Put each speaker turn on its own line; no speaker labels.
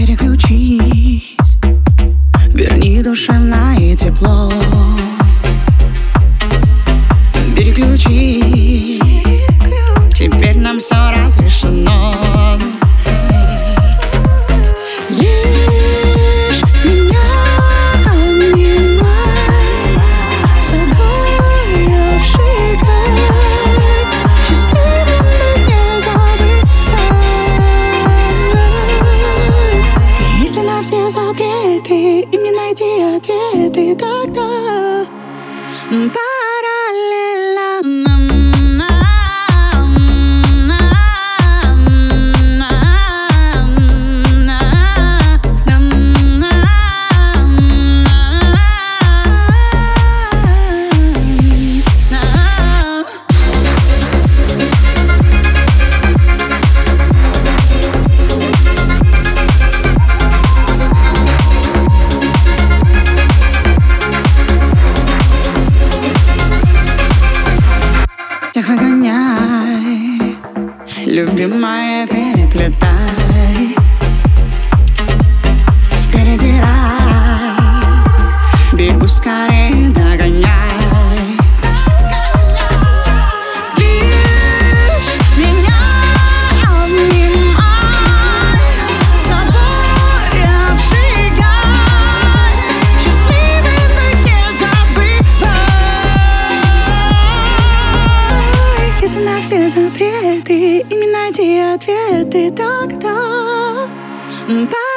Переключись, верни душевное тепло. Переключи, теперь нам все разрешено. Лишь меня обнимай, собой обжигай, счастливым быть не забывай. Если на все запреты и не найти ответы, тогда параллельно всех выгоняй, любимая, переплетай. Впереди рай, бегу скорее, догоняй. Лишь меня обнимай, собой обжигай, счастливым быть не забывай. Если на все запреты и не найти ответы, тогда